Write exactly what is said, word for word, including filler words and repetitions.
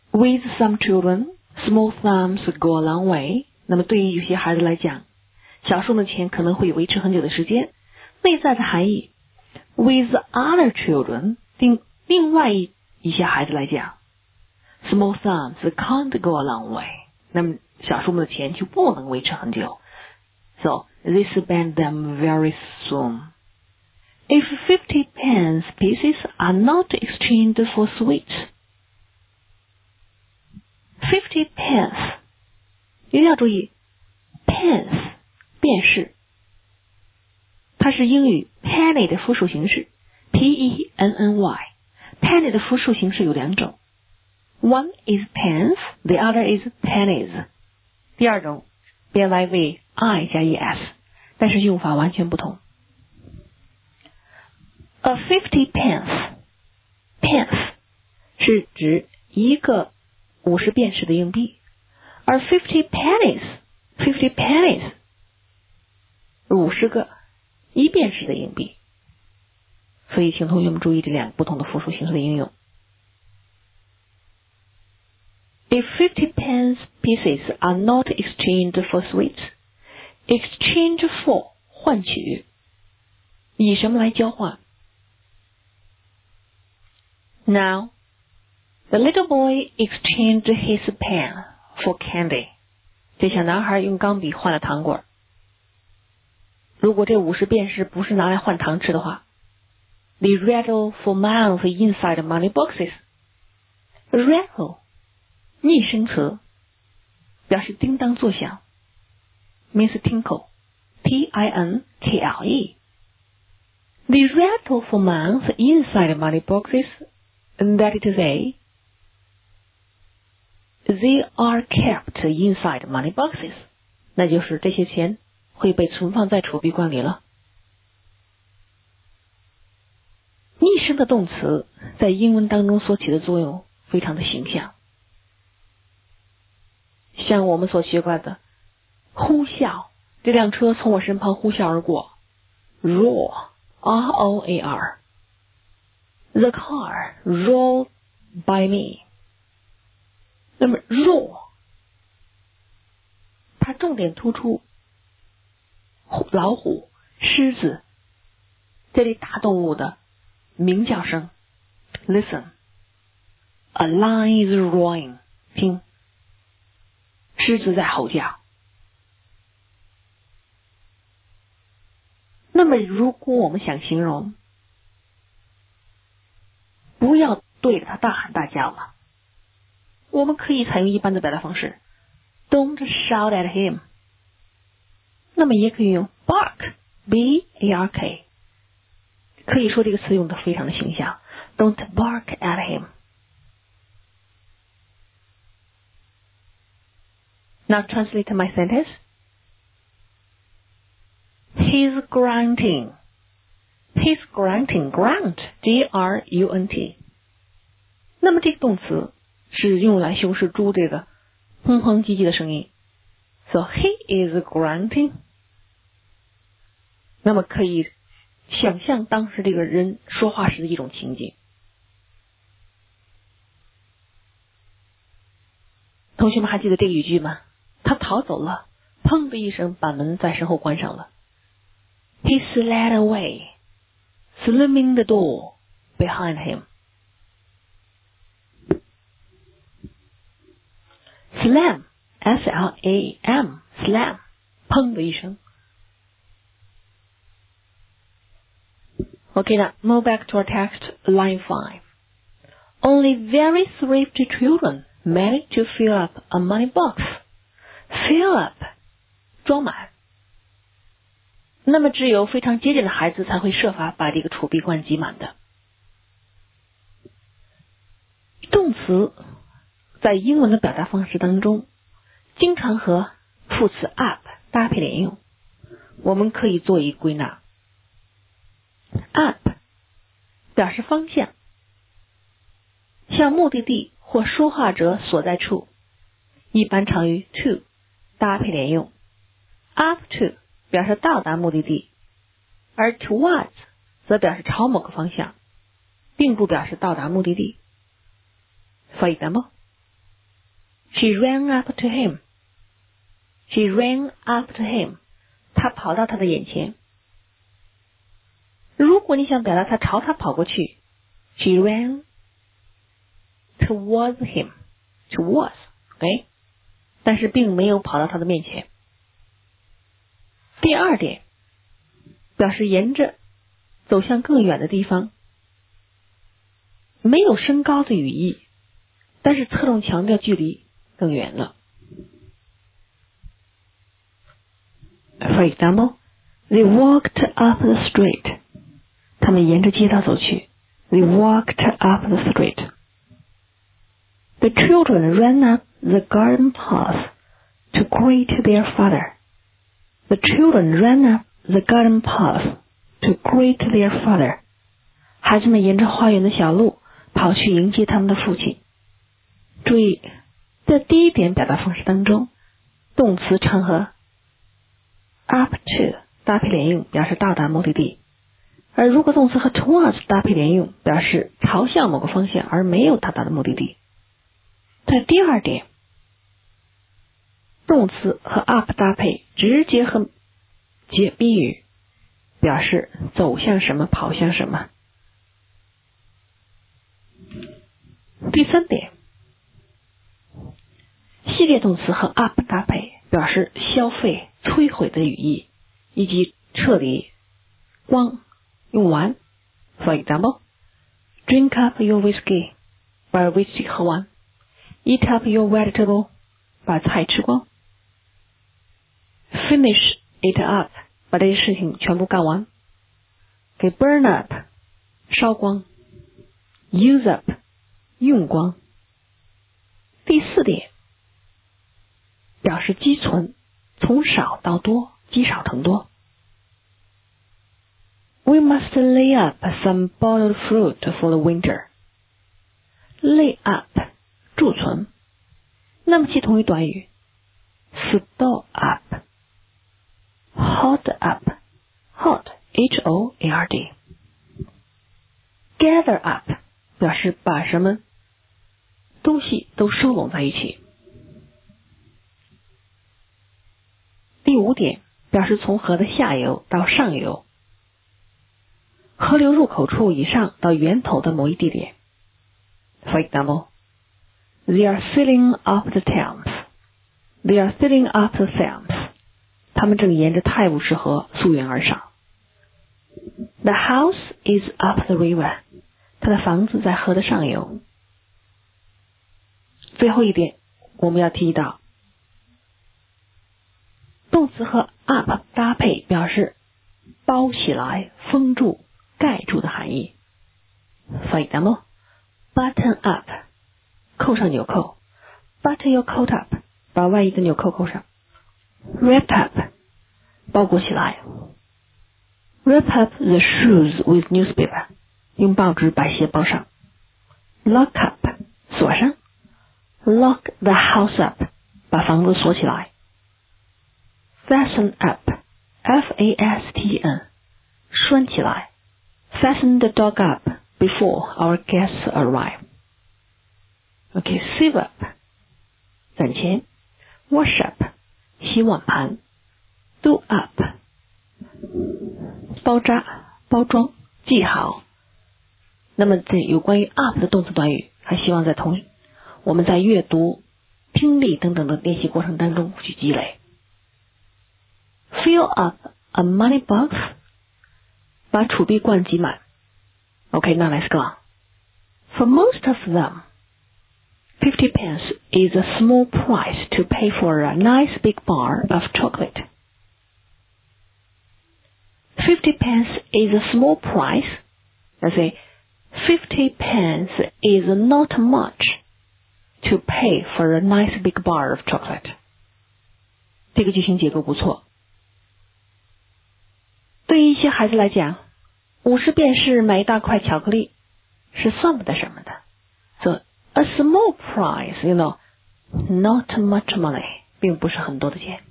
With some children, small sums go a long way. 那么对于有些孩子来讲，小数目的钱可能会维持很久的时间。内在的含义 ，with other children， 另另外一一些孩子来讲 ，small sums can't go a long way。那么小数目的钱就不能维持很久。So they spend them very soon. If fifty pence pieces are not exchanged for sweets, fifty pence， 一定要注意 pence 便是，它是英语 penny 的复数形式 P E N N Y。penny 的复数形式有两种 ，one is pence, the other is pennies。第二种 变来为 I 加 es， 但是用法完全不同。A fifty pence pence 是指一个五十便士的硬币，而 fifty pennies fifty pennies 五十个一便士的硬币。所以请同学们注意这两个不同的复数形式的应用。If fifty pence pieces are not exchanged for sweets, exchange for 换取，以什么来交换？ Now, the little boy exchanged his pen for candy. 这小男孩用钢笔换了糖果。如果这五十便士不是拿来换糖吃的话 ，They rattle for months inside money boxes. Rattle 拟声词，表示叮当作响 ，means tinkle, T I N K L E. They rattle for months inside money boxes, and that is to say, they are kept inside money boxes. 那就是这些钱会被存放在储币罐里了。拟声的动词在英文当中所起的作用非常的形象。像我们所学过的呼啸，这辆车从我身旁呼啸而过 roar R O A R The car rolled by me。 那么 roar 它重点突出老虎、狮子这类大动物的鸣叫声 Listen A lion is roaring 听狮子在吼叫。那么如果我们想形容不要对着他大喊大叫了，我们可以采用一般的表达方式 Don't shout at him。 那么也可以用 bark B A R K， 可以说这个词用的非常的形象 Don't bark at him。 Now translate my sentence. He's grunting. He's grunting. Grunt. G R U N T. 那么这个动词是用来修饰猪这个哼哼唧唧的声音。So he is grunting. 那么可以想象当时这个人说话时的一种情景。同学们还记得这个语句吗？他逃走了，砰的一声把门在身后关上了。He slid away, slamming the door behind him. Slam, S L A M, slam, 砰的一声。Okay, now move back to our text, line five. Only very thrifty children manage to fill up a money box. Fill up, 装满。那么只有非常节俭的孩子才会设法把这个储币罐挤满的。动词在英文的表达方式当中，经常和副词 up 搭配连用，我们可以做一归纳。up 表示方向，向目的地或说话者所在处，一般常与 to 搭配连用。up to 表示到达目的地，而 towards 则表示朝某个方向，并不表示到达目的地。For example, She ran up to him. She ran up to him. 她跑到他的眼前。如果你想表达她朝他跑过去 She ran towards him. Towards, okay? 但是并没有跑到他的面前。第二点，表示沿着走向更远的地方，没有升高的语义，但是侧重强调距离更远了。For example, they walked up the street. 他们沿着街道走去。They walked up the street. The children ran up the garden path to greet their father. The children ran up the garden path to greet their father. 孩子们沿着花园的小路跑去迎接他们的父亲。注意，在第一点表达方式当中，动词常和 up to 搭配连用，表示到达目的地。而如果动词和 towards 搭配连用，表示朝向某个方向而没有到达的目的地。在第二点，动词和 up 搭配直接和结宾语，表示走向什么，跑向什么。第三点，系列动词和 up 搭配表示消费、摧毁的语义，以及撤离、光、用完。For example, drink up your whiskey. 把 whiskey 喝完。Eat up your vegetable. 把菜吃光。Finish it up. 把这些事情全部干完。给 burn up. 烧光。Use up. 用光。第四点，表示积存，从少到多，积少成多。We must lay up some bottled fruit for the winter. Lay up, 贮存。那么其同义短语 store up, hold up, hold, H O A R D. Gather up, 表示把什么东西都收拢在一起。第五点，表示从河的下游到上游，河流入口处以上到源头的某一地点。For example, they are filling up the Thames. They are filling up the Thames. 他们正沿着泰晤士河溯源而上。The house is up the river. 他的房子在河的上游。最后一点，我们要提到，动词和 up 搭配表示包起来、封住、盖住的含义。For example, button up, 扣上纽扣。Button your coat up, 把外衣的纽扣扣上。Wrap up, 包裹起来。Wrap up the shoes with newspaper, 用报纸把鞋包上。Lock up, 锁上。Lock the house up, 把房子锁起来。Fasten up, F A S T N, 拴起来。Fasten the dog up before our guests arrive. Okay, save up, 攒钱。Wash up, 洗碗盘。Do up, 包扎、包装、记好。那么这有关于 up 的动词短语，还希望在同我们在阅读、听力等等的练习过程当中去积累。Fill up a money box, 把储币罐挤满。Okay, now let's go on. For most of them, fifty pence is a small price to pay for a nice big bar of chocolate. Fifty pence is a small price. Let's say, fifty pence is not much to pay for a nice big bar of chocolate. 这个句型结构不错。对于一些孩子来讲，五十便士买一大块巧克力是算不得什么的。So, a small price, you know, not much money, 并不是很多的钱。